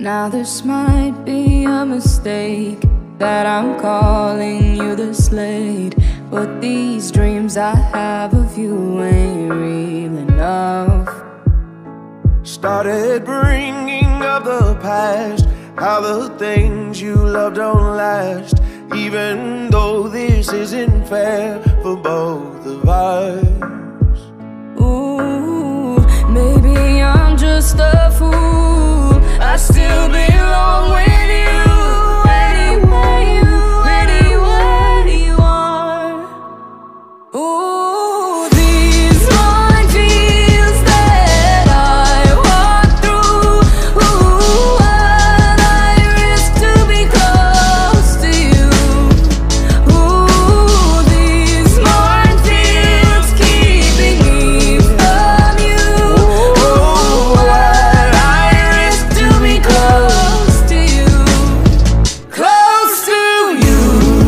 Now this might be a mistake that I'm calling you the Slade, but these dreams I have of you ain't real enough. Started bringing up the past, how the things you love don't last, even though this isn't fair for both of us. Ooh, maybe I'm just a fool. I still belong with you anywhere you are. Ooh, these minefields that I walk through. Ooh, what I risk to be close to you. Ooh, these minefields keeping me from you. Ooh, what I risk to be close to you. Close to you.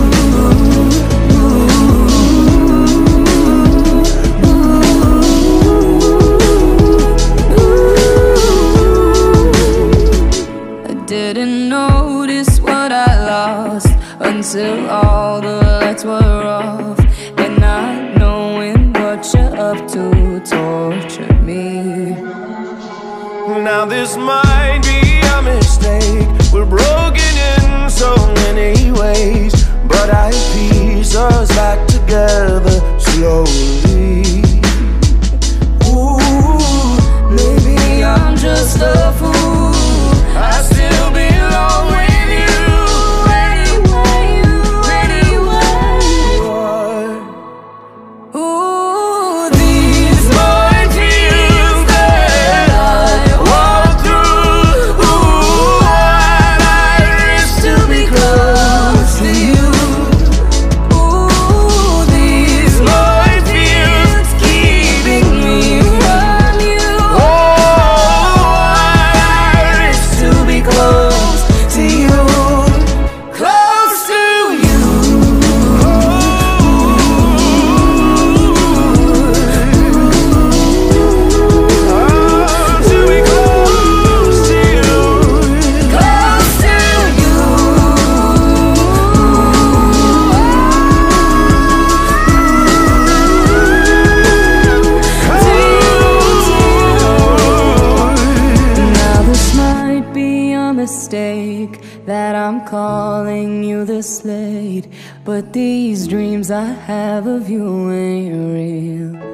I didn't notice what I lost until all the lights were off, and not knowing what you're up to tortured me. Now this might be a mistake, we're broken in so many ways, but I piece us back together slowly. Ooh, maybe I'm just a fool. I still belong with you anywhere you are. Ooh, these minefields that I walk through. Ooh, what I risk to be close to you. Ooh, these minefields keeping me from you. Oh, what I risk to be close to you. Close to you. To be close to you. Close to you. Now this might be a mistake that I'm calling you the Slade, but these dreams I have of you ain't real.